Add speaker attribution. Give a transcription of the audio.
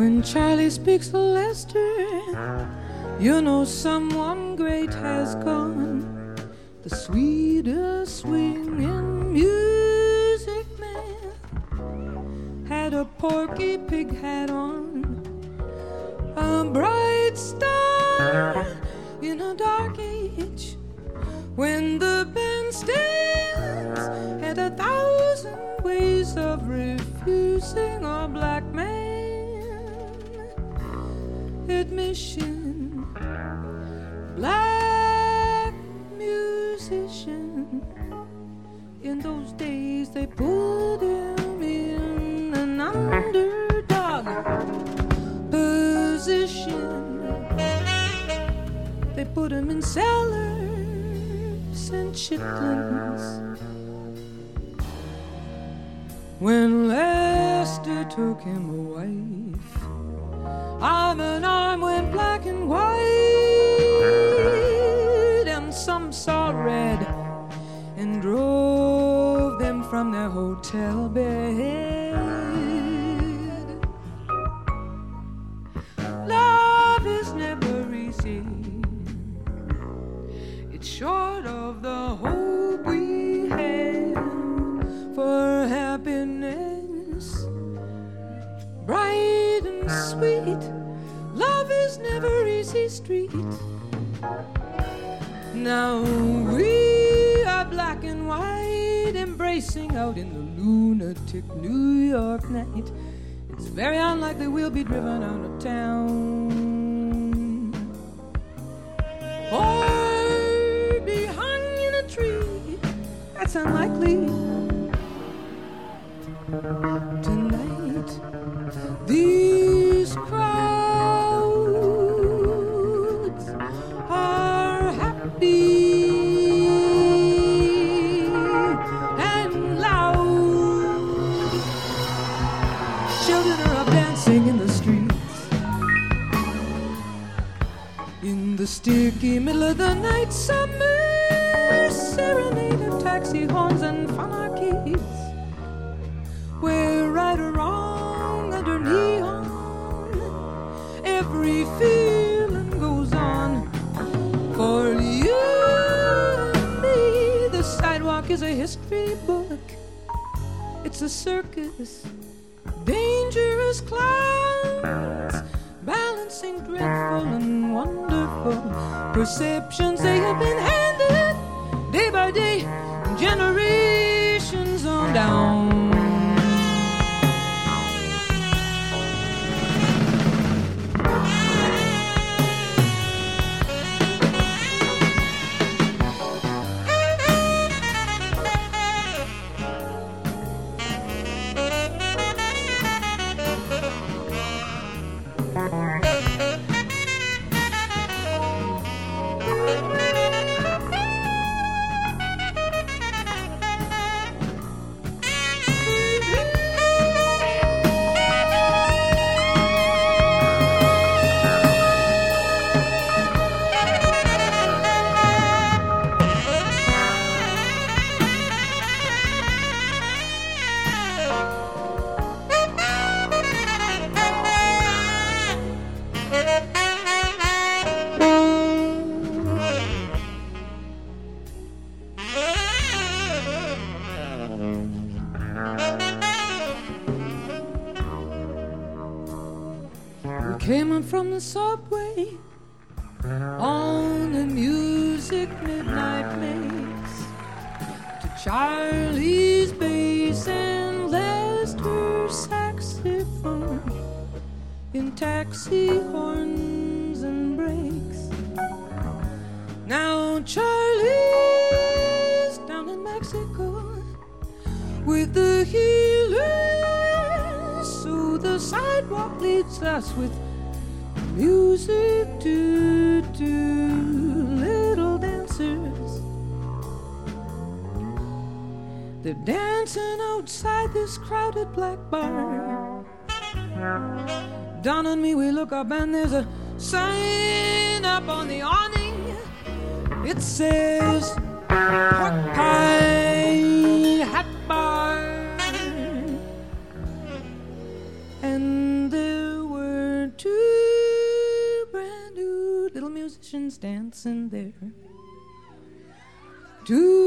Speaker 1: When Charlie speaks to Lester, you know someone great has gone. The sweetest swinging music man had a Porky Pig hat on, a bright star in a dark age. When the bandstands had 1,000 ways of refusing a black man admission, black musician. In those days they put him in an underdog position. They put him in cellars and chitlins. When Lester took him a wife, arm in arm went black and white, and some saw red and drove them from their hotel bed. Love is never easy. It's short of the hope we have for happiness, bright and sweet. Love is never easy street. Now we are black and white, embracing out in the lunatic New York night. It's very unlikely we'll be driven out of town, or be hung in a tree. That's unlikely. Tonight these crowds are happy and loud. Children are up dancing in the streets. In the sticky middle of the night, summer serenade of taxi horns and funarchies. Where right or wrong under neon, every feeling goes on. For you and me, the sidewalk is a history book. It's a circus, dangerous clowns, balancing dreadful and wonderful perceptions. They have been handed day by day, generations on down. Came on from the subway on the music midnight makes, to Charlie's bass and Lester's saxophone, in taxi horns and brakes. Now Charlie's down in Mexico with the healers, so the sidewalk leads us with music to little dancers. They're dancing outside this crowded black bar. Don and me, we look up and there's a sign up on the awning. It says Pork Pie Hat Bar. And there were dancing there. To